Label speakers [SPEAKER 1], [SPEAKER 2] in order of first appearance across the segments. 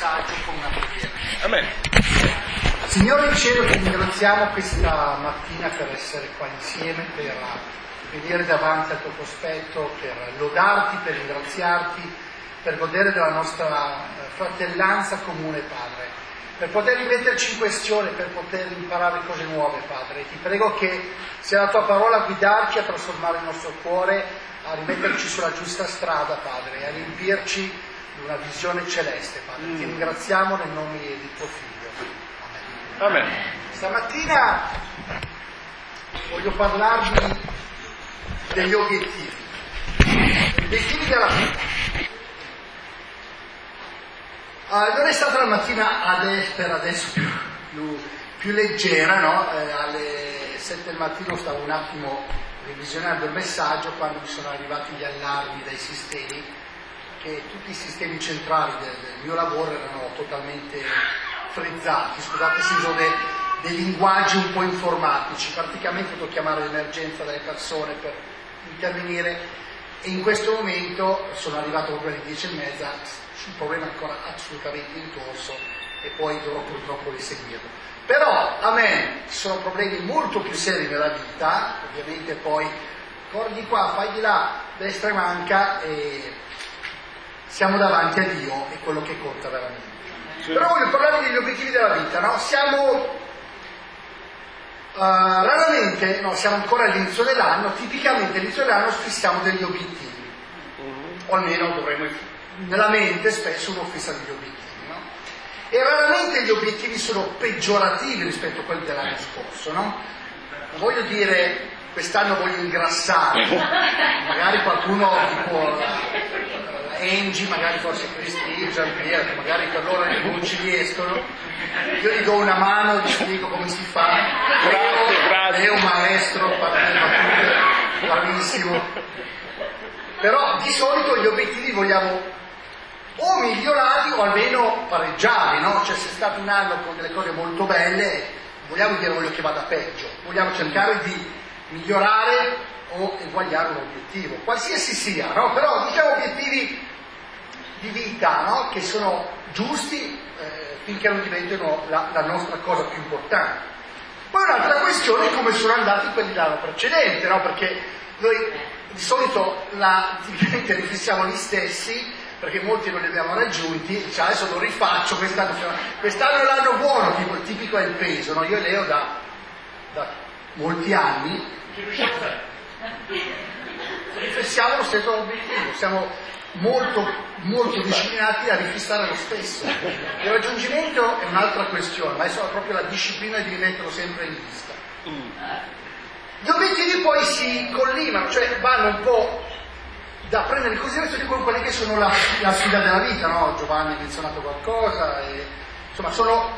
[SPEAKER 1] messaggio con una preghiera.
[SPEAKER 2] Amen.
[SPEAKER 1] Signore in cielo, ti ringraziamo questa mattina per essere qua insieme, per venire davanti al tuo cospetto, per lodarti, per ringraziarti, per godere della nostra fratellanza comune, Padre, per poter rimetterci in questione, per poter imparare cose nuove, Padre. Ti prego che sia la tua parola a guidarci, a trasformare il nostro cuore, a rimetterci sulla giusta strada, Padre, a riempirci di una visione celeste, Padre. Ti ringraziamo nel nome di tuo Figlio.
[SPEAKER 2] Amen.
[SPEAKER 1] Stamattina voglio parlarvi degli obiettivi della vita. Non è stata la mattina per adesso più leggera, no? Alle 7 del mattino stavo un attimo revisionando il messaggio quando mi sono arrivati gli allarmi dai sistemi, che tutti i sistemi centrali del mio lavoro erano totalmente frizzati. Scusate se uso dei linguaggi un po' informatici. Praticamente devo chiamare l'emergenza delle persone per intervenire, e in questo momento sono arrivato proprio alle 10:30 sul problema ancora assolutamente in corso, e poi dovrò purtroppo riseguirlo. Però a me ci sono problemi molto più seri nella vita, ovviamente poi corri di qua, fai di là, destra e manca, e siamo davanti a Dio, è quello che conta veramente. Sì. Però voglio parlare degli obiettivi della vita, no? Siamo raramente, no, siamo ancora all'inizio dell'anno, tipicamente all'inizio dell'anno fissiamo degli obiettivi, o almeno dovremmo, nella mente spesso uno fissa degli obiettivi, no? E raramente gli obiettivi sono peggiorativi rispetto a quelli dell'anno scorso, no? Non voglio dire quest'anno voglio ingrassare, magari qualcuno tipo Angie, magari forse Cristina, Giampiero, che magari per loro non ci riescono, io gli do una mano, gli spiego come si fa. Lei è un maestro, bravissimo. Però di solito gli obiettivi vogliamo o migliorarli o almeno pareggiarli, no? Cioè, se è stato un anno con delle cose molto belle, vogliamo dire voglio che vada peggio, vogliamo cercare di migliorare o eguagliare un obiettivo, qualsiasi sia, no? Però diciamo obiettivi di vita, no? Che sono giusti finché non diventino la nostra cosa più importante. Poi un'altra questione è come sono andati quelli dell'anno precedente, no? Perché noi di solito tipicamente rifissiamo gli stessi, perché molti non li abbiamo raggiunti, cioè adesso lo rifaccio, quest'anno è l'anno buono, tipo il tipico è il peso, no? Io e Leo da molti anni rifissiamo lo stesso obiettivo, siamo molto disciplinati a rifissare lo stesso. Il raggiungimento è un'altra questione, ma è solo proprio la disciplina di rimetterlo sempre in vista. Gli obiettivi poi si collimano, cioè vanno un po' da prendere in considerazione con quelle che sono la sfida della vita, no? Giovanni ha menzionato qualcosa, insomma sono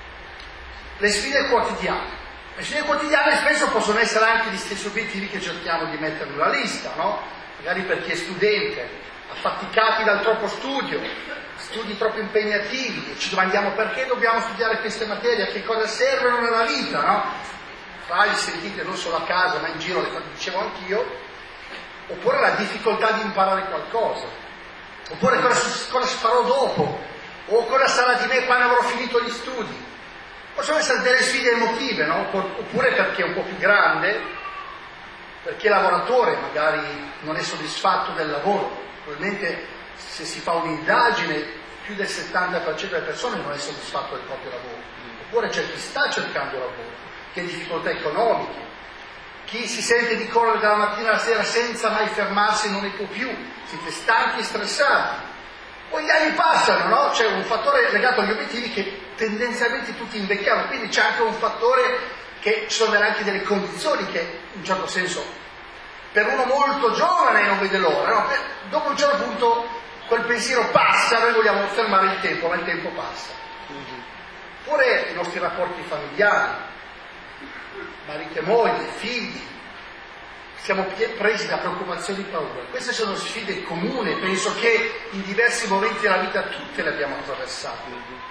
[SPEAKER 1] le sfide quotidiane. Le sfide quotidiane spesso possono essere anche gli stessi obiettivi che cerchiamo di mettere nella lista, no? Magari per chi è studente, affaticati dal troppo studio, studi troppo impegnativi, e ci domandiamo perché dobbiamo studiare queste materie, a che cosa servono nella vita, no? Li sentite non solo a casa ma in giro, le dicevo anch'io. Oppure la difficoltà di imparare qualcosa, oppure cosa farò dopo, o cosa sarà di me quando avrò finito gli studi. Possono essere delle sfide emotive, no? Oppure perché è un po' più grande, perché il lavoratore magari non è soddisfatto del lavoro. Probabilmente se si fa un'indagine più del 70% delle persone non è soddisfatto del proprio lavoro. Oppure c'è chi sta cercando lavoro, chi ha difficoltà economiche, chi si sente di correre dalla mattina alla sera senza mai fermarsi non ne può più, siete stanchi e stressati. Poi gli anni passano, no? C'è un fattore legato agli obiettivi che tendenzialmente tutti invecchiamo, quindi c'è anche un fattore che ci sono anche delle condizioni che in un certo senso per uno molto giovane non vede l'ora, no? Dopo un certo punto quel pensiero passa, noi vogliamo fermare il tempo, ma il tempo passa. Oppure i nostri rapporti familiari, marito e moglie, figli, siamo presi da preoccupazioni e paure. Queste sono sfide comuni, penso che in diversi momenti della vita tutte le abbiamo attraversate.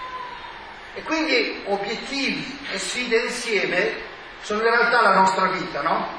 [SPEAKER 1] E quindi obiettivi e sfide insieme sono in realtà la nostra vita, no?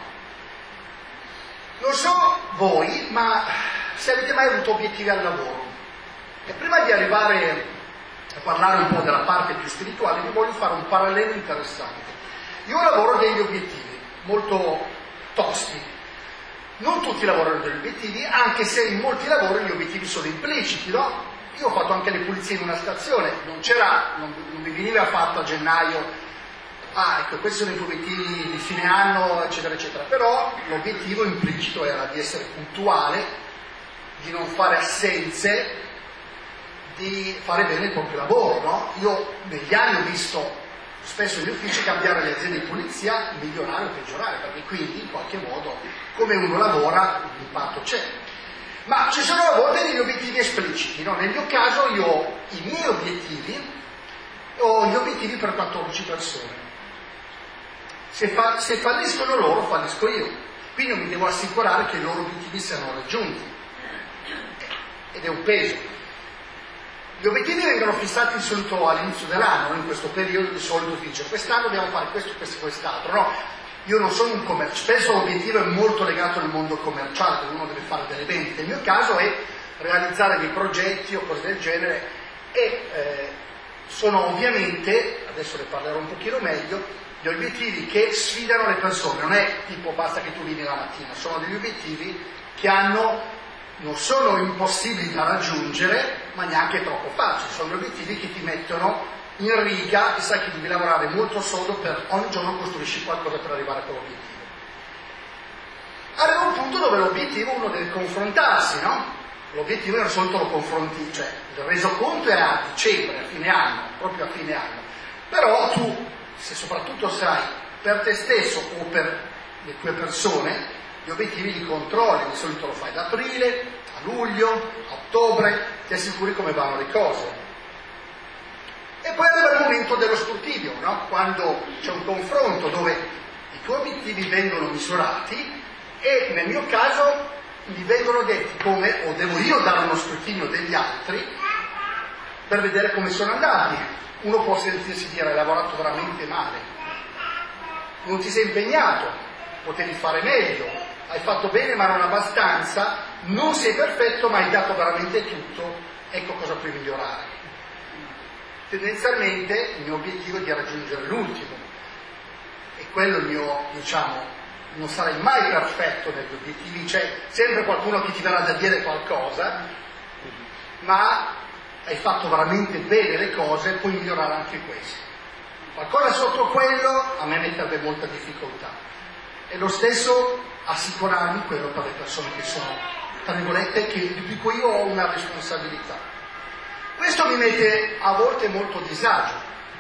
[SPEAKER 1] Non so voi, ma se avete mai avuto obiettivi al lavoro, e prima di arrivare a parlare un po' della parte più spirituale, vi voglio fare un parallelo interessante. Io lavoro degli obiettivi molto tosti. Non tutti lavorano degli obiettivi, anche se in molti lavori gli obiettivi sono impliciti, no? Io ho fatto anche le pulizie in una stazione, non mi veniva fatto a gennaio, ecco, questi sono i obiettivi di fine anno, eccetera, eccetera. Però l'obiettivo implicito era di essere puntuale, di non fare assenze, di fare bene il proprio lavoro, no? Io negli anni ho visto spesso gli uffici cambiare le aziende di pulizia, migliorare o peggiorare, perché quindi in qualche modo come uno lavora l'impatto c'è. Ma ci sono a volte degli obiettivi espliciti, no? Nel mio caso io ho i miei obiettivi, ho gli obiettivi per 14 persone. Se falliscono loro, fallisco io. Quindi io mi devo assicurare che i loro obiettivi siano raggiunti. Ed è un peso. Gli obiettivi vengono fissati di solito all'inizio dell'anno, in questo periodo di solito si dice quest'anno dobbiamo fare questo, questo e quest'altro. No, io non sono un commerciale, spesso l'obiettivo è molto legato al mondo commerciale, dove uno deve fare delle vendite. Il mio caso è realizzare dei progetti o cose del genere e sono ovviamente, adesso ne parlerò un pochino meglio, gli obiettivi che sfidano le persone, non è tipo basta che tu vieni la mattina, sono degli obiettivi che non sono impossibili da raggiungere, ma neanche troppo facili, sono gli obiettivi che ti mettono in riga e sai che devi lavorare molto sodo per ogni giorno costruisci qualcosa per arrivare a quell'obiettivo. Arriva un punto dove l'obiettivo uno deve confrontarsi, no? L'obiettivo è soltanto lo confronti, cioè il resoconto è a dicembre, a fine anno, proprio a fine anno. Però tu, se soprattutto sai per te stesso o per le tue persone, gli obiettivi li controlli, di solito lo fai ad aprile, a luglio, a ottobre, ti assicuri come vanno le cose. E poi arriva il momento dello scrutinio, no? Quando c'è un confronto dove i tuoi obiettivi vengono misurati e nel mio caso mi vengono detti come, o devo io dare uno scrutinio degli altri per vedere come sono andati. Uno può sentirsi dire hai lavorato veramente male, non ti sei impegnato, potevi fare meglio, hai fatto bene ma non abbastanza, non sei perfetto ma hai dato veramente tutto, ecco cosa puoi migliorare. Tendenzialmente il mio obiettivo è di raggiungere l'ultimo e quello il mio, non sarai mai perfetto negli obiettivi, c'è sempre qualcuno che ti verrà da dire qualcosa, ma hai fatto veramente bene le cose, puoi migliorare anche questo. Qualcosa sotto quello a me metterebbe molta difficoltà. E lo stesso assicurarmi quello per le persone che sono, tra virgolette, di cui io ho una responsabilità. Questo mi mette a volte molto disagio,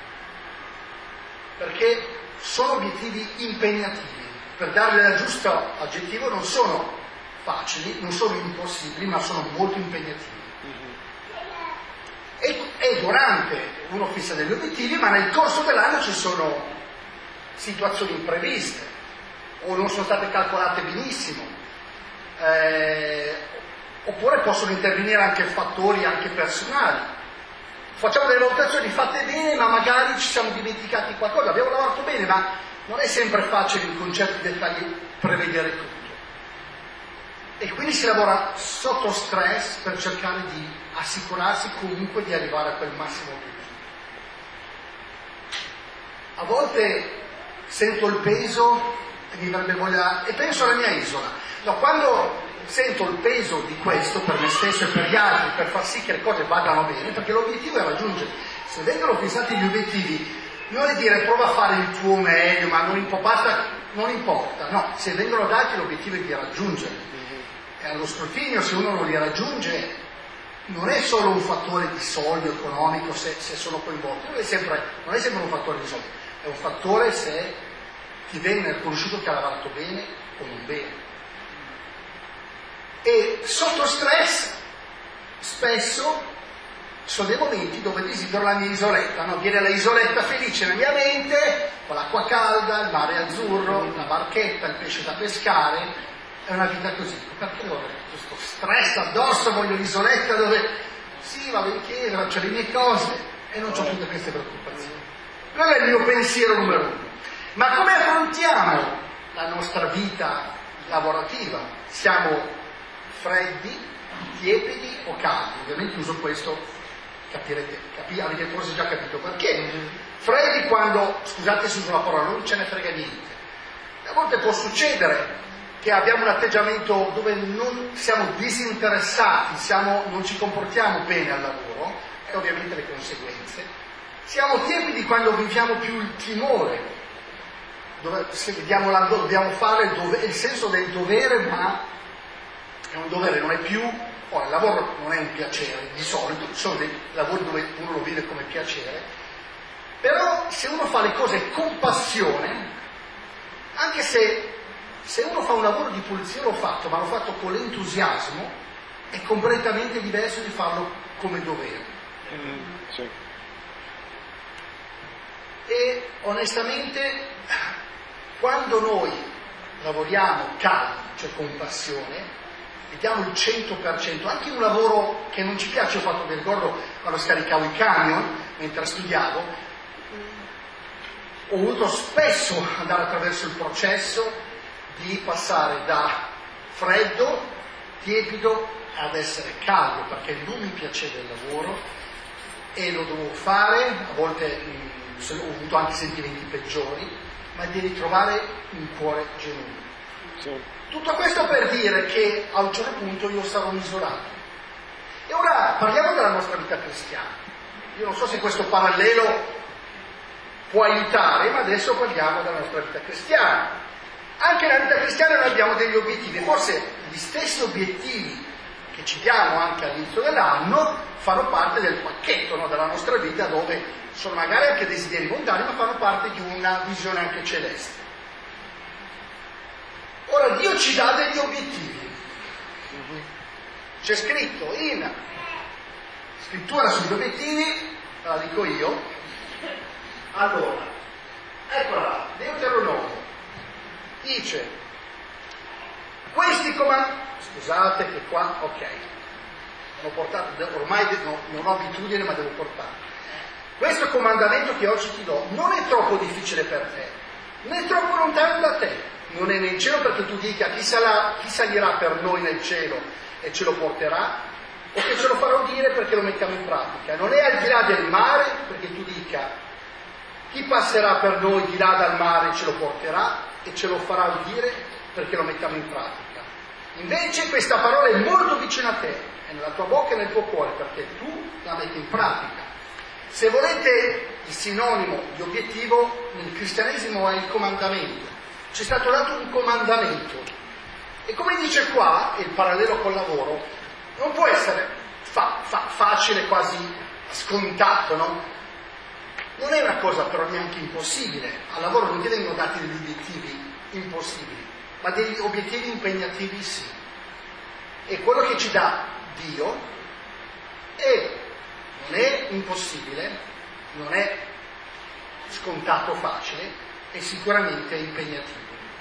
[SPEAKER 1] perché sono obiettivi impegnativi. Per darle il giusto aggettivo non sono facili, non sono impossibili, ma sono molto impegnativi. E durante uno fissa degli obiettivi, ma nel corso dell'anno ci sono situazioni impreviste, o non sono state calcolate benissimo, oppure possono intervenire anche fattori anche personali. Facciamo delle valutazioni fatte bene, ma magari ci siamo dimenticati qualcosa, abbiamo lavorato bene, ma non è sempre facile con certi dettagli prevedere tutto. E quindi si lavora sotto stress per cercare di assicurarsi comunque di arrivare a quel massimo obiettivo. A volte sento il peso e mi verrebbe voglia, e penso alla mia isola. No, quando sento il peso di questo per me stesso e per gli altri, per far sì che le cose vadano bene, perché l'obiettivo è raggiungere. Se vengono fissati gli obiettivi, non è dire prova a fare il tuo meglio, ma non importa, no, se vengono dati l'obiettivo è di raggiungerli. E allo scrutinio, se uno non li raggiunge, non è solo un fattore di soldi economico se sono coinvolti, non è sempre un fattore di soldi, è un fattore se ti viene riconosciuto che ha lavorato bene o non bene. E sotto stress spesso sono dei momenti dove desidero la mia isoletta, no? Viene la isoletta felice nella mia mente, con l'acqua calda, il mare azzurro, la barchetta, il pesce da pescare, è una vita così. Perché devo avere questo stress addosso, voglio l'isoletta dove sì, vado in chiesa, faccio le mie cose e non ho tutte queste preoccupazioni. Quello è il mio pensiero numero uno. Ma come affrontiamo la nostra vita lavorativa? Siamo freddi, tiepidi o caldi? Ovviamente uso questo avete forse già capito perché. Freddi quando, scusate se uso la parola, non ce ne frega niente. A volte può succedere che abbiamo un atteggiamento dove non siamo disinteressati, non ci comportiamo bene al lavoro, e ovviamente le conseguenze. Siamo tiepidi quando viviamo più il timore, dove dobbiamo fare il senso del dovere, ma è un dovere, non è più. Il lavoro non è un piacere, di solito, ci sono dei lavori dove uno lo vive come piacere, però se uno fa le cose con passione, anche se uno fa un lavoro di pulizia, l'ho fatto, ma l'ho fatto con l'entusiasmo, è completamente diverso di farlo come dovere.
[SPEAKER 2] Sì.
[SPEAKER 1] E onestamente, quando noi lavoriamo calmi, cioè con passione, e diamo il 100%, anche un lavoro che non ci piace. Ho fatto, mi ricordo, quando scaricavo i camion, mentre studiavo, ho voluto spesso andare attraverso il processo di passare da freddo, tiepido, ad essere caldo, perché non mi piaceva il lavoro e lo dovevo fare, a volte ho avuto anche sentimenti peggiori, ma di ritrovare un cuore genuino. Sì. Tutto questo per dire che a un certo punto io sarò isolato. E ora parliamo della nostra vita cristiana. Io non so se questo parallelo può aiutare, ma adesso parliamo della nostra vita cristiana. Anche nella vita cristiana noi abbiamo degli obiettivi, forse gli stessi obiettivi che ci diamo anche all'inizio dell'anno fanno parte del pacchetto, no, della nostra vita, dove sono magari anche desideri mondani, ma fanno parte di una visione anche celeste. Ora Dio ci dà degli obiettivi. C'è scritto in scrittura sugli obiettivi, la dico io. Allora, eccola, Deuteronomio dice questi comandamenti. Scusate che qua, ok, l'ho portato, ormai non ho abitudine, ma devo portare. Questo comandamento che oggi ti do non è troppo difficile per te, né troppo lontano da te. Non è nel cielo perché tu dica chi salirà per noi nel cielo e ce lo porterà, o che ce lo farò dire perché lo mettiamo in pratica. Non è al di là del mare perché tu dica chi passerà per noi di là dal mare e ce lo porterà e ce lo farà dire perché lo mettiamo in pratica. Invece questa parola è molto vicina a te, è nella tua bocca e nel tuo cuore, perché tu la metti in pratica. Se volete il sinonimo di obiettivo, nel cristianesimo è il comandamento. Ci è stato dato un comandamento. E come dice qua, il parallelo col lavoro, non può essere facile, quasi scontato, no? Non è una cosa però neanche impossibile. Al lavoro non ti vengono dati degli obiettivi impossibili, ma degli obiettivi impegnativi sì. E quello che ci dà Dio non è impossibile, non è scontato facile, è sicuramente impegnativo.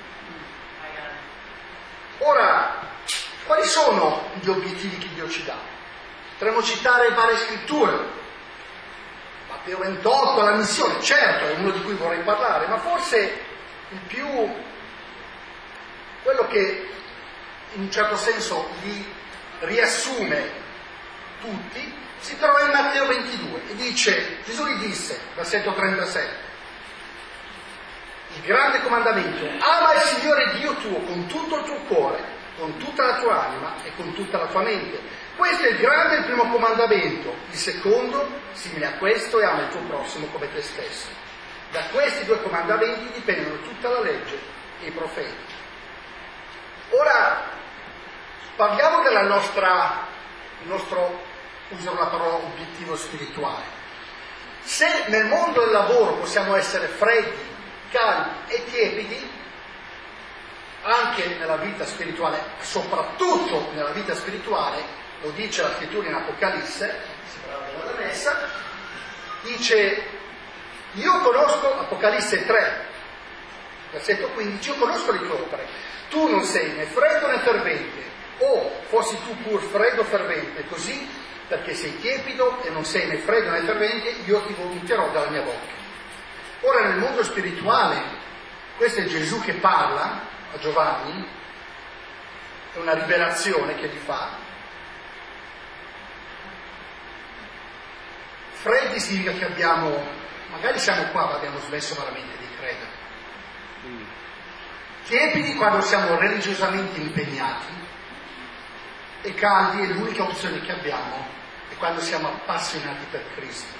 [SPEAKER 1] Ora, quali sono gli obiettivi che Dio ci dà? Potremmo citare varie scritture. Matteo 28, la missione, certo, è uno di cui vorrei parlare, ma forse il più, quello che in un certo senso li riassume tutti, si trova in Matteo 22 e dice, Gesù gli disse, versetto 37, il grande comandamento, ama il Signore Dio tuo con tutto il tuo cuore, con tutta la tua anima e con tutta la tua mente. Questo è il grande e il primo comandamento. Il secondo, simile a questo, è ama il tuo prossimo come te stesso. Da questi due comandamenti dipendono tutta la legge e i profeti. Ora, parliamo del nostro, uso la parola obiettivo spirituale. Se nel mondo del lavoro possiamo essere freddi, caldi e tiepidi, anche nella vita spirituale, soprattutto nella vita spirituale, lo dice la scrittura in Apocalisse, si parla della messa, dice, io conosco, Apocalisse 3, versetto 15, io conosco le tue opere, tu non sei né freddo né fervente, o fossi tu pur freddo o fervente, così perché sei tiepido e non sei né freddo né fervente, io ti vomiterò dalla mia bocca. Ora nel mondo spirituale, questo è Gesù che parla a Giovanni, è una rivelazione che gli fa, Freddi significa che magari siamo qua ma abbiamo smesso veramente di credere. Tiepidi quando siamo religiosamente impegnati, e caldi è l'unica opzione che abbiamo, è quando siamo appassionati per Cristo.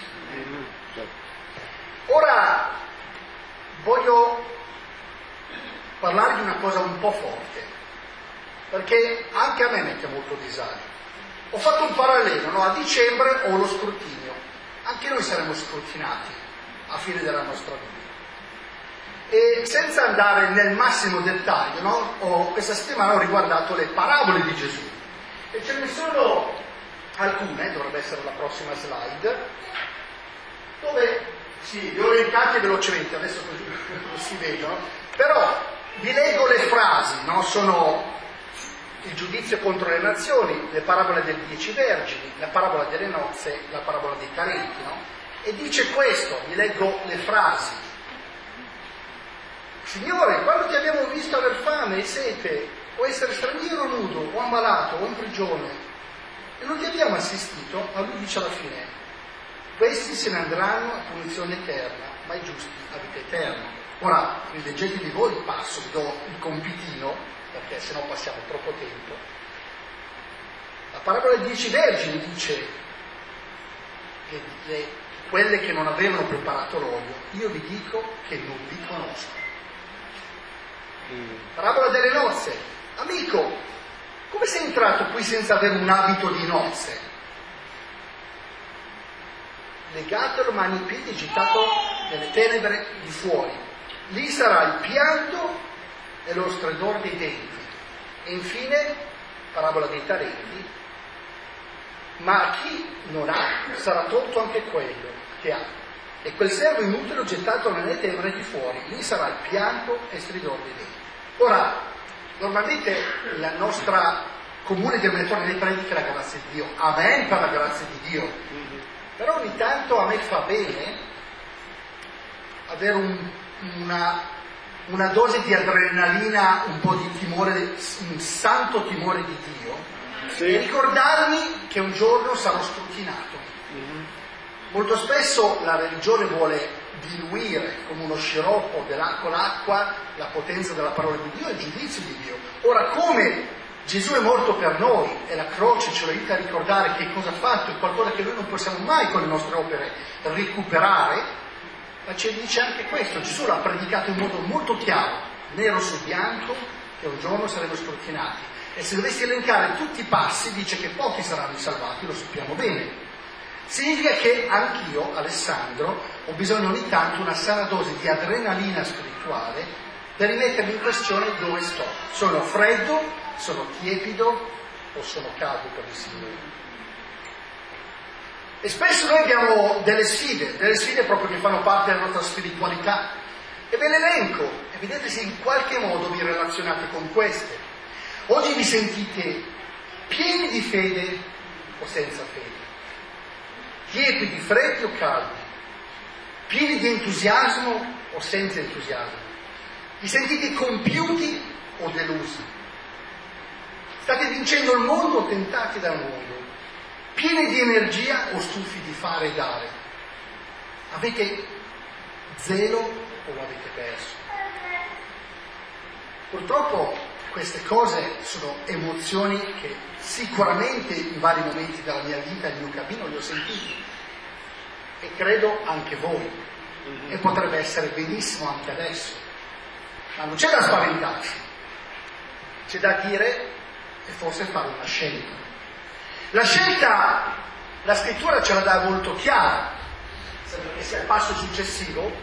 [SPEAKER 1] Ora voglio parlare di una cosa un po' forte, perché anche a me mette molto disagio. Ho fatto un parallelo, no? A dicembre ho lo scrutinio, anche noi saremo scrutinati a fine della nostra vita. E senza andare nel massimo dettaglio, no? Questa settimana ho riguardato le parabole di Gesù, e ce ne sono alcune, dovrebbe essere la prossima slide, dove sì, li ho elencati velocemente, adesso così non si vedono, però vi leggo le frasi, no? Sono il giudizio contro le nazioni, le parabole delle 10 vergini, la parabola delle nozze, la parabola dei talenti, no? E dice questo, vi leggo le frasi. Signore, quando ti abbiamo visto aver fame e sete, o essere straniero o nudo, o ammalato, o in prigione, e non ti abbiamo assistito, ma lui dice alla fine, questi se ne andranno a punizione eterna, ma i giusti a vita eterna. Ora, rileggetevi voi il passo, vi do il compitino, perché sennò passiamo troppo tempo. La parabola dei 10 vergini dice che quelle che non avevano preparato l'olio, io vi dico che non li conosco. Parabola delle nozze, amico, come sei entrato qui senza avere un abito di nozze? Legatelo mani e piedi e gettato nelle tenebre di fuori. Lì sarà il pianto e lo stridore dei denti. E infine, parabola dei talenti, ma a chi non ha sarà tolto anche quello che ha. E quel servo inutile gettato nelle tenebre di fuori. Lì sarà il pianto e stridore dei denti. Ora, normalmente la nostra comune denominatore dei prediche è la grazia di Dio. Amen per la grazia di Dio. Però ogni tanto a me fa bene avere una dose di adrenalina, un po' di timore, un santo timore di Dio, e ricordarmi che un giorno sarò scrutinato. Molto spesso la religione vuole diluire come uno sciroppo con l'acqua la potenza della parola di Dio e il giudizio di Dio. Ora, come Gesù è morto per noi e la croce ce lo aiuta a ricordare che cosa ha fatto, è qualcosa che noi non possiamo mai con le nostre opere recuperare, ma ci dice anche questo. Gesù l'ha predicato in modo molto chiaro, nero su bianco, che un giorno saremo scrutinati. E se dovessi elencare tutti i passi, dice che pochi saranno salvati, lo sappiamo bene. Significa che anch'io, Alessandro, ho bisogno ogni tanto una sana dose di adrenalina spirituale per rimettermi in questione dove sto. Sono freddo, sono tiepido o sono caldo per il Signore? E spesso noi abbiamo delle sfide proprio che fanno parte della nostra spiritualità. E ve le elenco, e vedete se in qualche modo vi relazionate con queste. Oggi vi sentite pieni di fede o senza fede? Tiepidi, freddi o caldi? Pieni di entusiasmo o senza entusiasmo? Vi sentite compiuti o delusi? State vincendo il mondo o tentati dal mondo? Pieni di energia o stufi di fare e dare? Avete zelo o l'avete perso? Purtroppo queste cose sono emozioni che sicuramente in vari momenti della mia vita, nel mio cammino, le ho sentite, e credo anche voi, e potrebbe essere benissimo anche adesso, ma non c'è da spaventarsi, c'è da dire e forse fare una scelta. La scelta, la scrittura ce la dà molto chiara, sembra che sia il passo successivo.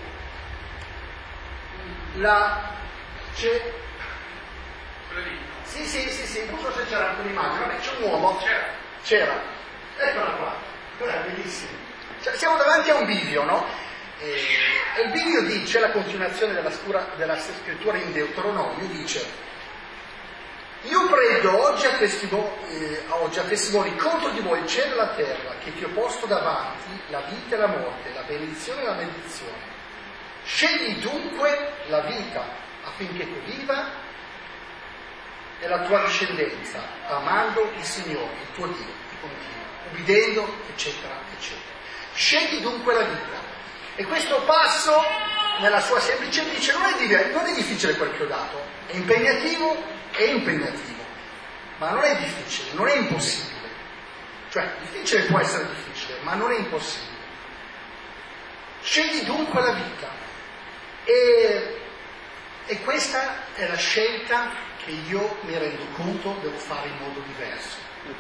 [SPEAKER 1] Sì, non so se c'era anche un'immagine, vabbè, c'è un uomo, c'era, eccola qua, quella è bellissima. Cioè, siamo davanti a un bivio, no? E il bivio dice, la continuazione della scrittura in Deuteronomio, dice: io prendo oggi a testimoni contro di voi il cielo e la terra, che ti ho posto davanti la vita e la morte, la benedizione e la maledizione. Scegli dunque la vita affinché tu viva e la tua discendenza, amando il Signore, il tuo Dio, di continuo, ubbidendo, eccetera, eccetera. Scegli dunque la vita. E questo passo, nella sua semplice dice, non è difficile quel che ho dato, è impegnativo, ma non è difficile, non è impossibile. Cioè, difficile può essere difficile, ma non è impossibile. Scegli dunque la vita. E questa è la scelta che io mi rendo conto devo fare in modo diverso.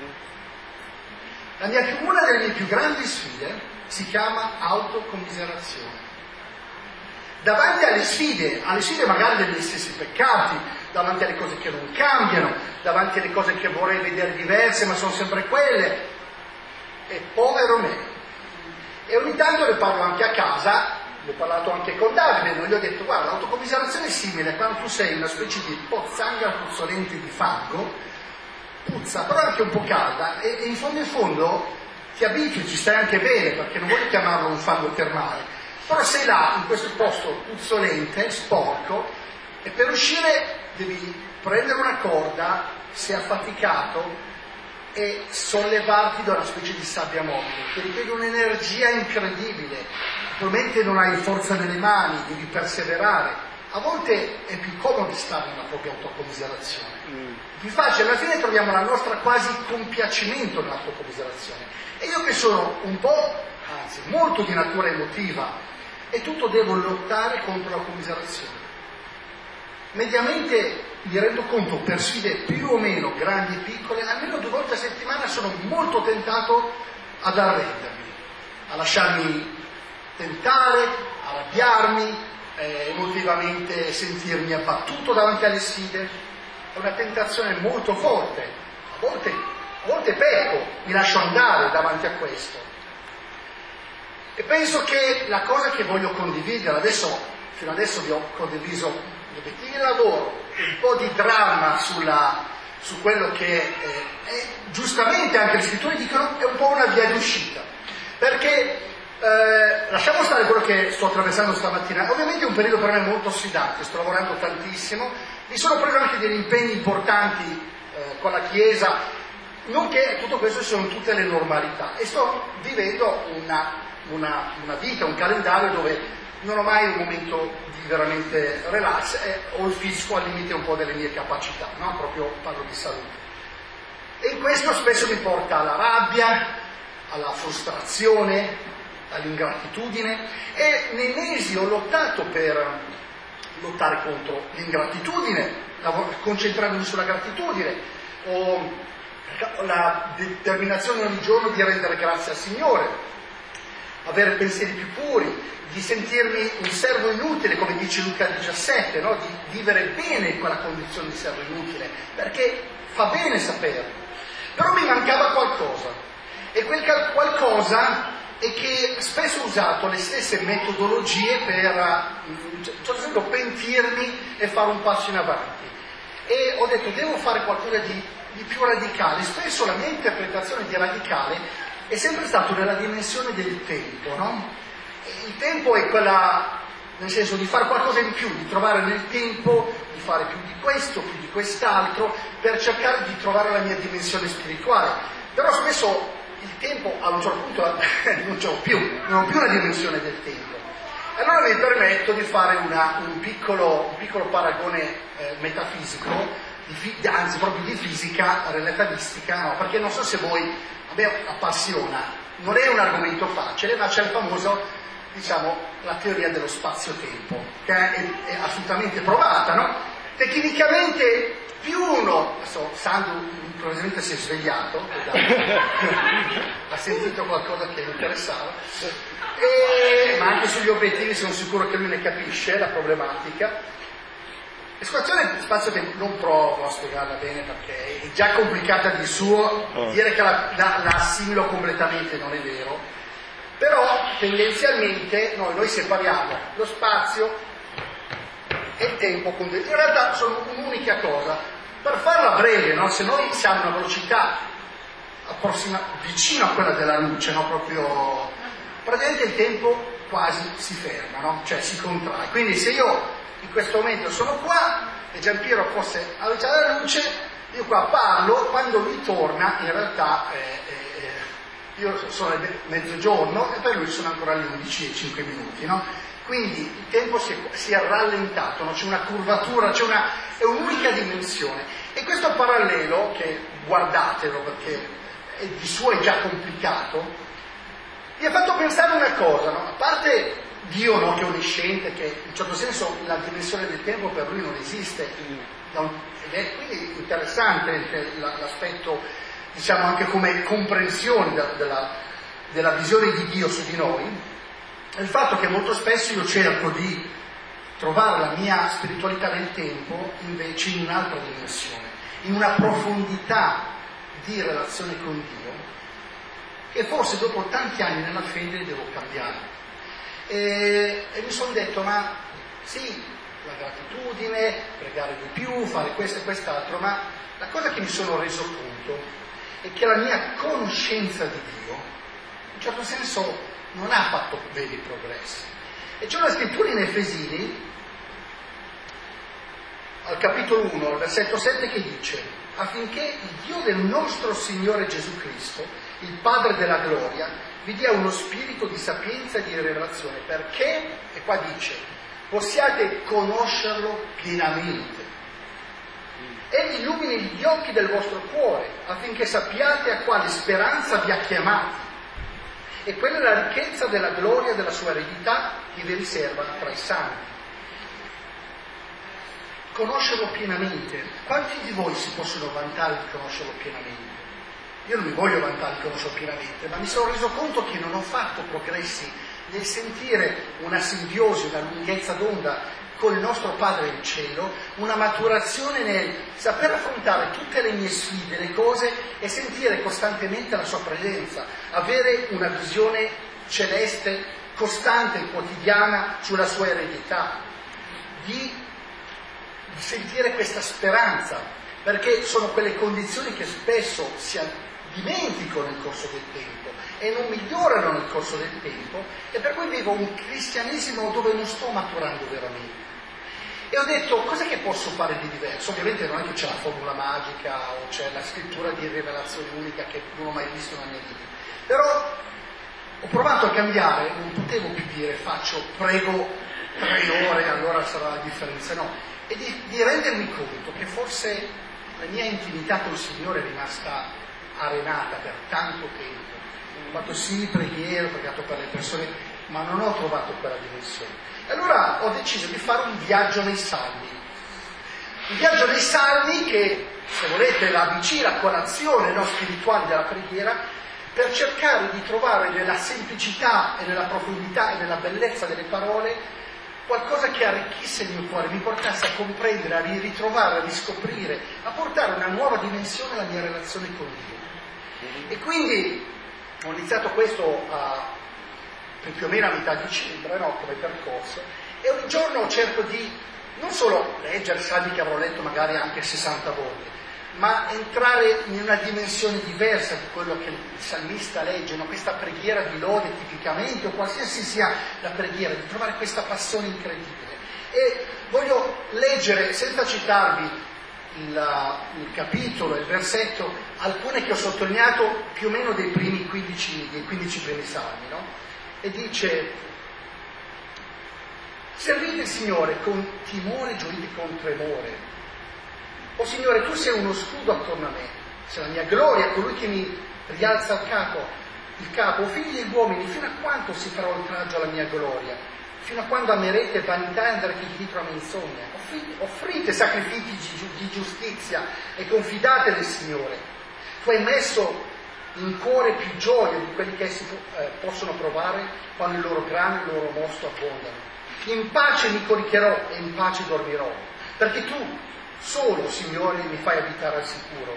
[SPEAKER 1] Una delle mie più grandi sfide si chiama autocommiserazione. Davanti alle sfide magari dei miei stessi peccati, davanti alle cose che non cambiano, davanti alle cose che vorrei vedere diverse ma sono sempre quelle, e povero me. E ogni tanto ne parlo anche a casa, ne ho parlato anche con Davide, gli ho detto guarda, l'autocommiserazione è simile a quando tu sei una specie di pozzanghera puzzolente di fango, puzza, però anche un po' calda, e in fondo ti abitui, ci stai anche bene, perché non voglio chiamarlo un fango termale, però sei là, in questo posto puzzolente, sporco, e per uscire devi prendere una corda, sei affaticato, e sollevarti da una specie di sabbia mobile, che richiede un'energia incredibile, probabilmente non hai forza nelle mani, devi perseverare. A volte è più comodo stare nella propria autocommiserazione, più facile, alla fine troviamo la nostra quasi compiacimento nell'autocommiserazione. E io che sono un po', anzi molto di natura emotiva, e tutto devo lottare contro la commiserazione. Mediamente mi rendo conto, per sfide più o meno grandi e piccole, almeno 2 volte a settimana sono molto tentato ad arrendermi, a lasciarmi tentare, arrabbiarmi, emotivamente sentirmi abbattuto davanti alle sfide. È una tentazione molto forte, a volte pecco, mi lascio andare davanti a questo. E penso che la cosa che voglio condividere, fino adesso vi ho condiviso gli obiettivi di lavoro, un po' di dramma su quello che è giustamente anche gli scrittori dicono è un po' una via d'uscita, perché lasciamo stare quello che sto attraversando stamattina. Ovviamente è un periodo per me molto sfidante, sto lavorando tantissimo, mi sono preso anche degli impegni importanti con la Chiesa, nonché tutto questo sono tutte le normalità, e sto vivendo una vita, un calendario dove non ho mai un momento di veramente relax, ho il fisco al limite un po' delle mie capacità, no? Proprio parlo di salute. E questo spesso mi porta alla rabbia, alla frustrazione, all'ingratitudine, e nei mesi ho lottato per lottare contro l'ingratitudine, concentrandomi sulla gratitudine, ho la determinazione ogni giorno di rendere grazie al Signore, avere pensieri più puri, di sentirmi un servo inutile, come dice Luca 17, no? Di vivere bene in quella condizione di servo inutile, perché fa bene saperlo. Però mi mancava qualcosa, e quel qualcosa è che spesso ho usato le stesse metodologie per, per esempio, pentirmi e fare un passo in avanti. E ho detto, devo fare qualcosa di più radicale. Spesso la mia interpretazione di radicale è sempre stata nella dimensione del tempo, no? Il tempo è quella, nel senso di fare qualcosa in più, di trovare nel tempo, di fare più di questo, più di quest'altro, per cercare di trovare la mia dimensione spirituale. Però spesso il tempo a un certo punto non ho più una dimensione del tempo. Allora mi permetto di fare un piccolo paragone metafisico, anzi proprio di fisica relativistica, no? Perché non so se voi, a me appassiona, non è un argomento facile, ma c'è il famoso, la teoria dello spazio-tempo, che è assolutamente provata, no? Tecnicamente più uno, Sandro probabilmente si è svegliato, ha sentito qualcosa che gli interessava, ma anche sugli obiettivi sono sicuro che lui ne capisce la problematica. La situazione spazio-tempo non provo a spiegarla bene perché è già complicata di suo, dire che la assimilo completamente non è vero, però tendenzialmente noi separiamo lo spazio e il tempo, in realtà sono un'unica cosa. Per farla breve, no? Se noi siamo a una velocità vicino a quella della luce, no? Proprio, praticamente il tempo quasi si ferma, no? Cioè si contrae. Quindi se io in questo momento sono qua e Giampiero fosse alla velocità della luce, io qua parlo, quando lui torna in realtà io sono a mezzogiorno e per lui sono ancora alle 11:05, no? Quindi il tempo si è rallentato, no? C'è una curvatura, è un'unica dimensione. E questo parallelo, che guardatelo perché di suo è già complicato, mi ha fatto pensare una cosa, no? A parte Dio, no, che è onnisciente, che in un certo senso la dimensione del tempo per lui non esiste, ed è quindi interessante l'aspetto, diciamo, anche come comprensione della visione di Dio su di noi, è il fatto che molto spesso io cerco di trovare la mia spiritualità nel tempo invece in un'altra dimensione, in una profondità di relazione con Dio, che forse dopo tanti anni nella fede devo cambiare. E mi sono detto, ma sì, la gratitudine, pregare di più, fare questo e quest'altro, ma la cosa che mi sono reso conto è che la mia conoscenza di Dio, in un certo senso, non ha fatto veri progressi. E c'è una scrittura in Efesini, al capitolo 1, al versetto 7, che dice: affinché il Dio del nostro Signore Gesù Cristo, il Padre della gloria, vi dia uno spirito di sapienza e di rivelazione, perché, e qua dice, possiate conoscerlo pienamente. Egli illumini gli occhi del vostro cuore, affinché sappiate a quale speranza vi ha chiamati, e quella è la ricchezza della gloria della sua eredità che vi riserva tra i santi. Conoscerlo pienamente. Quanti di voi si possono vantare di conoscerlo pienamente? Io non mi voglio vantare di conoscerlo pienamente, ma mi sono reso conto che non ho fatto progressi nel sentire una simbiosi, una lunghezza d'onda con il nostro Padre in cielo, una maturazione nel saper affrontare tutte le mie sfide, le cose, e sentire costantemente la sua presenza, avere una visione celeste, costante e quotidiana sulla sua eredità, di sentire questa speranza, perché sono quelle condizioni che spesso si dimentico nel corso del tempo e non migliorano nel corso del tempo, e per cui vivo un cristianesimo dove non sto maturando veramente. E ho detto, cos'è che posso fare di diverso? Ovviamente non è che c'è la formula magica o c'è la scrittura di rivelazione unica che non ho mai visto nella mia vita, però ho provato a cambiare, non potevo più dire prego 3 ore, allora sarà la differenza, no, e di rendermi conto che forse la mia intimità col Signore è rimasta arenata per tanto tempo. Ho fatto sì preghiere, ho pregato per le persone, ma non ho trovato quella dimensione. E allora ho deciso di fare un viaggio nei Salmi. Un viaggio nei Salmi che, se volete, la avvicina a colazione, no, spirituale della preghiera, per cercare di trovare nella semplicità e nella profondità e nella bellezza delle parole qualcosa che arricchisse il mio cuore, mi portasse a comprendere, a ritrovare, a riscoprire, a portare una nuova dimensione alla mia relazione con Dio. E quindi ho iniziato questo più o meno a metà dicembre, no, come percorso, e ogni giorno cerco di non solo leggere salmi che avrò letto magari anche 60 volte, ma entrare in una dimensione diversa di quello che il salmista legge, no? Questa preghiera di lode tipicamente, o qualsiasi sia la preghiera, di trovare questa passione incredibile. E voglio leggere, senza citarvi il capitolo, il versetto, alcune che ho sottolineato più o meno dei 15 primi salmi, no? E dice: servite il Signore con timore, gioite con tremore. O Signore, tu sei uno scudo attorno a me, sei la mia gloria, colui che mi rialza il capo. O figli degli uomini, fino a quanto si farà oltraggio alla mia gloria? Fino a quando amerete vanità e andrete dietro a menzogna? Offrite sacrifici di giustizia e confidate nel Signore. Tu hai messo in cuore più gioia di quelli che essi possono provare quando il loro grano e il loro mosto abbondano. In pace mi coricherò e in pace dormirò, perché tu solo, Signore, mi fai abitare al sicuro.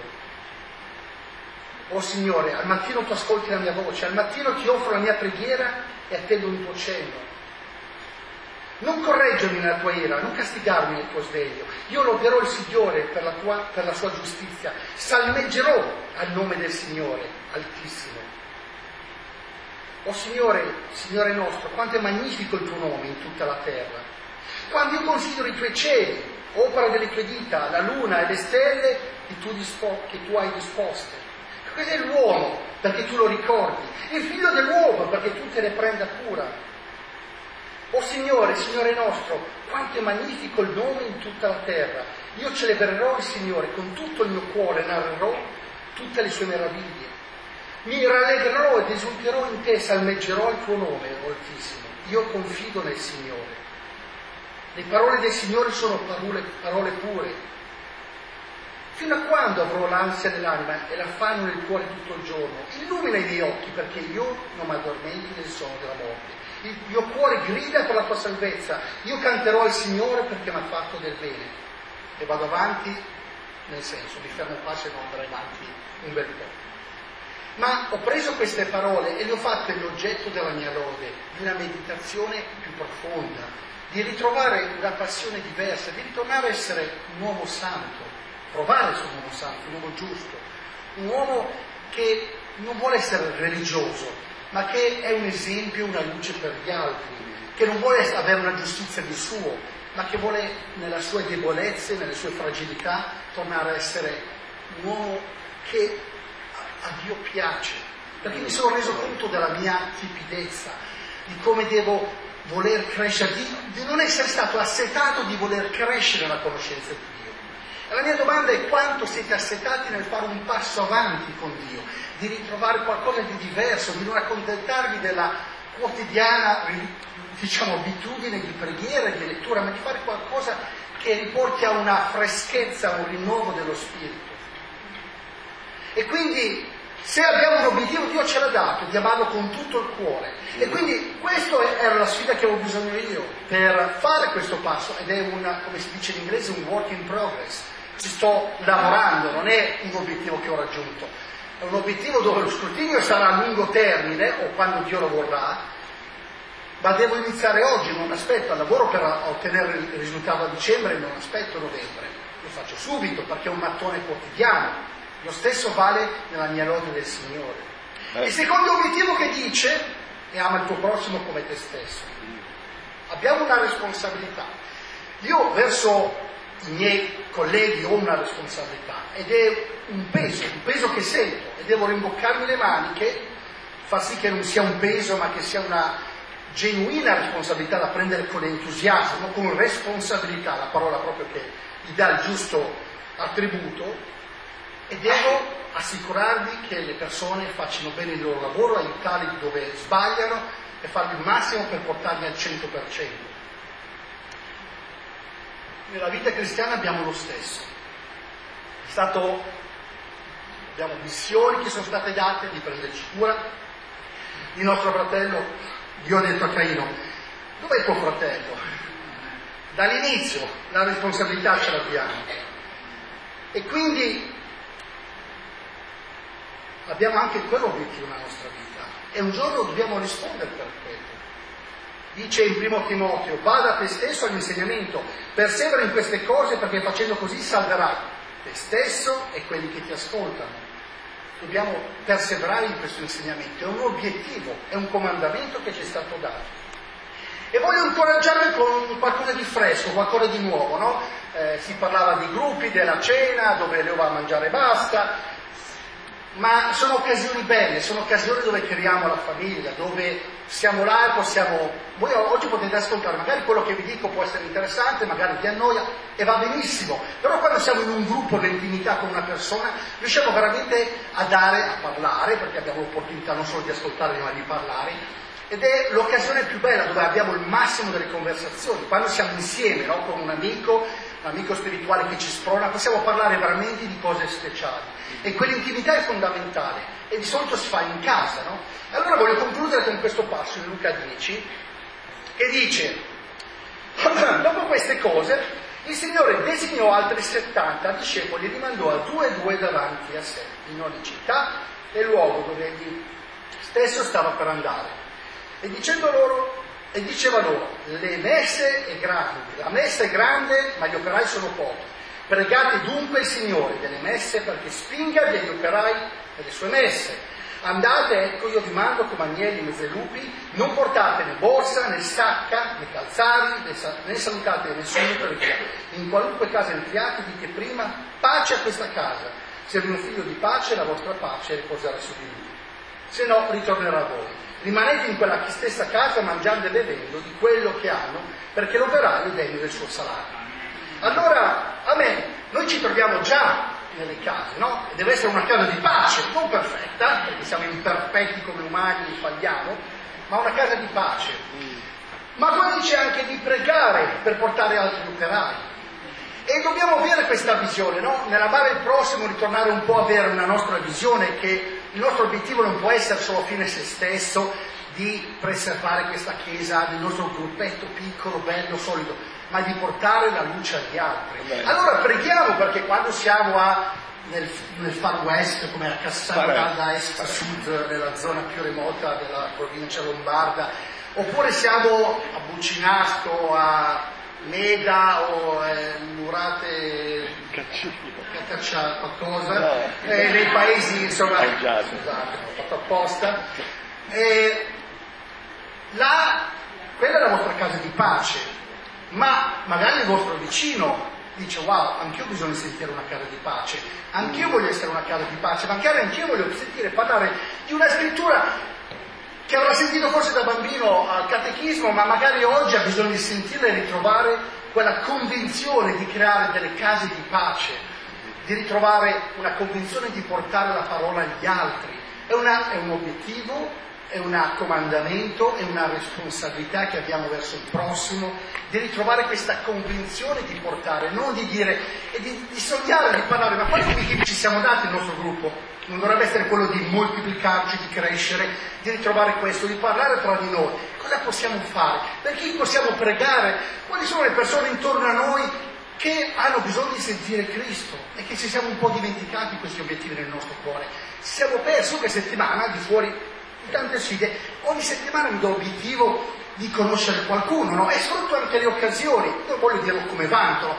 [SPEAKER 1] Oh Signore, al mattino tu ascolti la mia voce, al mattino ti offro la mia preghiera e attendo un tuo cenno. Non correggermi nella tua ira, non castigarmi nel tuo sveglio. Io loderò il Signore per la sua giustizia, salmeggerò al nome del Signore Altissimo. Oh Signore, Signore nostro, quanto è magnifico il tuo nome in tutta la terra. Quando io considero i tuoi cieli, opera delle tue dita, la luna e le stelle che tu hai disposte. Cos'è l'uomo perché tu lo ricordi, il figlio dell'uovo perché tu te ne prenda cura. O Signore, Signore nostro, quanto è magnifico il nome in tutta la terra. Io celebrerò il Signore con tutto il mio cuore, narrerò tutte le sue meraviglie. Mi rallegrerò ed esulterò in te, salmeggerò il tuo nome, Altissimo. Io confido nel Signore. Le parole del Signore sono parole pure. Fino a quando avrò l'ansia dell'anima e l'affanno nel cuore tutto il giorno? Illumina i miei occhi perché io non mi addormenti nel sonno della morte. Il mio cuore grida per la tua salvezza. Io canterò al Signore perché mi ha fatto del bene. E vado avanti, nel senso, mi fermo qua se non andrei avanti un bel po'. Ma ho preso queste parole e le ho fatte l'oggetto della mia lode, di una meditazione più profonda, di ritrovare una passione diversa, di ritornare a essere un uomo santo, provare su un uomo santo, un uomo giusto, un uomo che non vuole essere religioso, ma che è un esempio, una luce per gli altri, che non vuole avere una giustizia di suo, ma che vuole nelle sue debolezze, nelle sue fragilità, tornare a essere un uomo che a Dio piace, perché mi sono reso conto della mia tipidezza, di come devo voler crescere, di non essere stato assetato di voler crescere nella conoscenza di Dio. E la mia domanda è quanto siete assetati nel fare un passo avanti con Dio, di ritrovare qualcosa di diverso, di non accontentarvi della quotidiana, abitudine di preghiera e di lettura, ma di fare qualcosa che riporti a una freschezza, a un rinnovo dello spirito. E quindi se abbiamo un obiettivo, Dio ce l'ha dato, di amarlo con tutto il cuore. E quindi questa era la sfida che avevo bisogno io per fare questo passo, ed è come si dice in inglese, un work in progress. Ci sto lavorando, non è un obiettivo che ho raggiunto, è un obiettivo dove lo scrutinio sarà a lungo termine, o quando Dio lo vorrà, ma devo iniziare oggi, non aspetto al lavoro per ottenere il risultato a dicembre, non aspetto novembre, lo faccio subito perché è un mattone quotidiano. Lo stesso vale nella mia lode del Signore. Il secondo obiettivo che dice è ama il tuo prossimo come te stesso. Abbiamo una responsabilità. Io verso i miei colleghi ho una responsabilità ed è un peso che sento e devo rimboccarmi le maniche, far sì che non sia un peso ma che sia una genuina responsabilità da prendere con entusiasmo, con responsabilità, la parola proprio che gli dà il giusto attributo. E devo assicurarvi che le persone facciano bene il loro lavoro, aiutarli dove sbagliano e farvi il massimo per portarli al 100%. Nella vita cristiana abbiamo lo stesso. Abbiamo missioni che sono state date di prenderci cura. Il nostro fratello, Dio ha detto a Caino, dov'è tuo fratello? Dall'inizio la responsabilità ce l'abbiamo. E quindi abbiamo anche quell'obiettivo nella nostra vita e un giorno dobbiamo rispondere per quello. Dice in 1 Timoteo, bada a te stesso all'insegnamento, persevera in queste cose perché facendo così salverai te stesso e quelli che ti ascoltano. Dobbiamo perseverare in questo insegnamento, è un obiettivo, è un comandamento che ci è stato dato. E voglio incoraggiarvi con qualcosa di fresco, qualcosa di nuovo, no? Si parlava di gruppi, della cena, dove Leo va a mangiare e basta. Ma sono occasioni belle, sono occasioni dove creiamo la famiglia, dove siamo là e possiamo... Voi oggi potete ascoltare, magari quello che vi dico può essere interessante, magari vi annoia e va benissimo, però quando siamo in un gruppo di intimità con una persona riusciamo veramente a parlare, perché abbiamo l'opportunità non solo di ascoltare ma di parlare, ed è l'occasione più bella dove abbiamo il massimo delle conversazioni, quando siamo insieme, no? Con un amico spirituale che ci sprona, possiamo parlare veramente di cose speciali. E quell'intimità è fondamentale e di solito si fa in casa, no? E allora voglio concludere con questo passo in Luca 10 che dice dopo queste cose il Signore designò altri 70 discepoli e li mandò a 2 e 2 davanti a sé in ogni città e luogo dove egli stesso stava per andare e diceva loro la messa è grande ma gli operai sono pochi. Pregate dunque il Signore delle messe perché spinga degli operai nelle sue messe. Andate, ecco io vi mando come agnelli in mezzo ai lupi, non portate né borsa, né sacca, né calzari, né salutate nessuno per via. In qualunque casa entriate dite prima pace a questa casa. Se vi è un figlio di pace, la vostra pace riposerà su di lui. se no ritornerà a voi. Rimanete in quella stessa casa mangiando e bevendo di quello che hanno, perché l'operaio è degno del suo salario. Allora, amen, noi ci troviamo già nelle case, no? Deve essere una casa di pace, non perfetta, perché siamo imperfetti come umani, falliamo, ma una casa di pace. Ma poi dice anche di pregare per portare altri operai. E dobbiamo avere questa visione, no? Nell'amare il prossimo, ritornare un po' a avere una nostra visione, che il nostro obiettivo non può essere solo fine a se stesso, di preservare questa chiesa nel nostro gruppetto piccolo, bello, solido, ma di portare la luce agli altri. Allora preghiamo, perché quando siamo nel Far West, come a Cassano, da est a sud, nella zona più remota della provincia lombarda, oppure siamo a Buccinasco, a Meda o Murate, Caccia qualcosa, nei paesi, insomma, scusate, ho fatto apposta. Quella è la vostra casa di pace, ma magari il vostro vicino dice: wow, anch'io ho bisogno di sentire una casa di pace, anch'io voglio essere una casa di pace, magari anch'io voglio sentire parlare di una scrittura che avrà sentito forse da bambino al catechismo, ma magari oggi ha bisogno di sentirla e ritrovare quella convinzione di creare delle case di pace, di ritrovare una convinzione di portare la parola agli altri. È un obiettivo, è un comandamento, è una responsabilità che abbiamo verso il prossimo, di ritrovare questa convinzione di portare, non di dire e di sognare, di parlare, ma quali obiettivi ci siamo dati il nostro gruppo? Non dovrebbe essere quello di moltiplicarci, di crescere, di ritrovare questo, di parlare tra di noi. Cosa possiamo fare? Per chi possiamo pregare? Quali sono le persone intorno a noi che hanno bisogno di sentire Cristo e che ci siamo un po' dimenticati questi obiettivi nel nostro cuore? Ci siamo persi una settimana di fuori di tante sfide. Ogni settimana mi do l'obiettivo di conoscere qualcuno, no? E sfrutto anche le occasioni. Non voglio dirlo come vanto.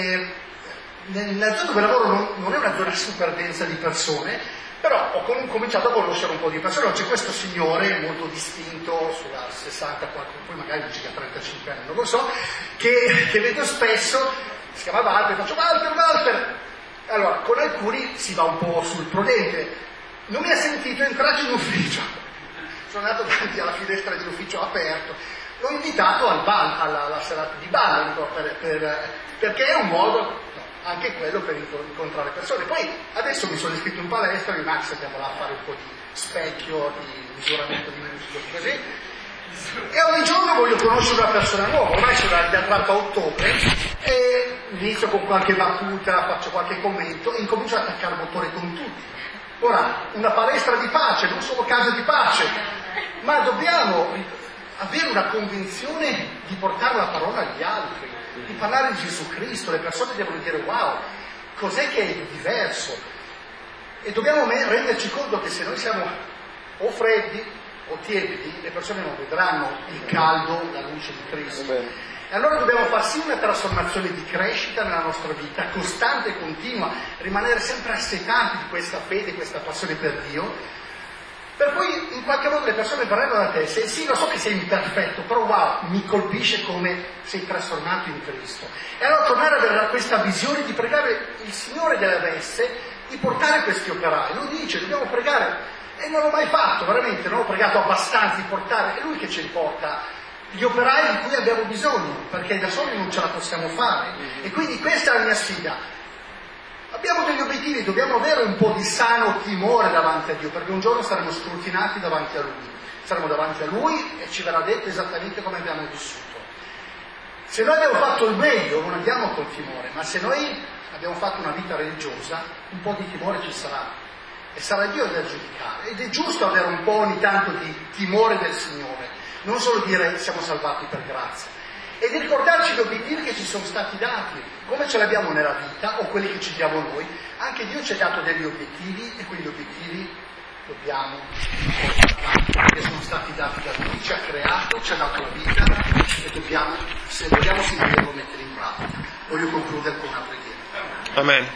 [SPEAKER 1] Nella zona dove lavoro non è una zona super densa di persone, però ho cominciato a conoscere un po' di persone. C'è questo signore molto distinto, sulla 60, poi magari non c'è 35 anni, non lo so, che vedo spesso, si chiama Walter, faccio Walter. Allora, con alcuni si va un po' sul prudente. Non mi ha sentito entrare in ufficio. Sono andato davanti alla finestra dell'ufficio aperto. L'ho invitato alla serata di ballo, perché è un modo, anche quello, per incontrare persone. Poi adesso mi sono iscritto in palestra, di Max andiamo là a fare un po' di specchio, di misuramento di muscoli, così. E ogni giorno voglio conoscere una persona nuova. Ormai sono arrivato a ottobre e inizio con qualche battuta, faccio qualche commento e incomincio ad attaccare motore con tutti. Ora, una palestra di pace, non solo casa di pace, ma dobbiamo avere una convinzione di portare la parola agli altri, di parlare di Gesù Cristo. Le persone devono dire: wow, cos'è che è diverso? E dobbiamo renderci conto che se noi siamo o freddi o tiepidi, le persone non vedranno il caldo, la luce di Cristo. E allora dobbiamo far sì una trasformazione di crescita nella nostra vita, costante e continua, rimanere sempre assetati di questa fede, questa passione per Dio, per poi in qualche modo le persone verranno da te: sì, lo so che sei imperfetto, però wow, mi colpisce come sei trasformato in Cristo. E allora tornare ad avere questa visione di pregare il Signore della veste, di portare questi operai. Lui dice: dobbiamo pregare, e non l'ho mai fatto, veramente, non ho pregato abbastanza di portare, è Lui che ce li porta, gli operai di cui abbiamo bisogno, perché da soli non ce la possiamo fare. E quindi questa è la mia sfida. Abbiamo degli obiettivi, dobbiamo avere un po' di sano timore davanti a Dio, perché un giorno saremo scrutinati davanti a Lui. Saremo davanti a Lui e ci verrà detto esattamente come abbiamo vissuto. Se noi abbiamo fatto il meglio, non andiamo con timore, ma se noi abbiamo fatto una vita religiosa, un po' di timore ci sarà. E sarà Dio da giudicare. Ed è giusto avere un po' ogni tanto di timore del Signore, non solo dire siamo salvati per grazia, e di ricordarci gli obiettivi che ci sono stati dati, come ce li abbiamo nella vita o quelli che ci diamo noi. Anche Dio ci ha dato degli obiettivi e quegli obiettivi dobbiamo portarli, che sono stati dati da Lui, ci ha creato, ci ha dato la vita e dobbiamo, se vogliamo sentirlo, mettere in pratica. Voglio concludere con una preghiera.
[SPEAKER 2] Amen.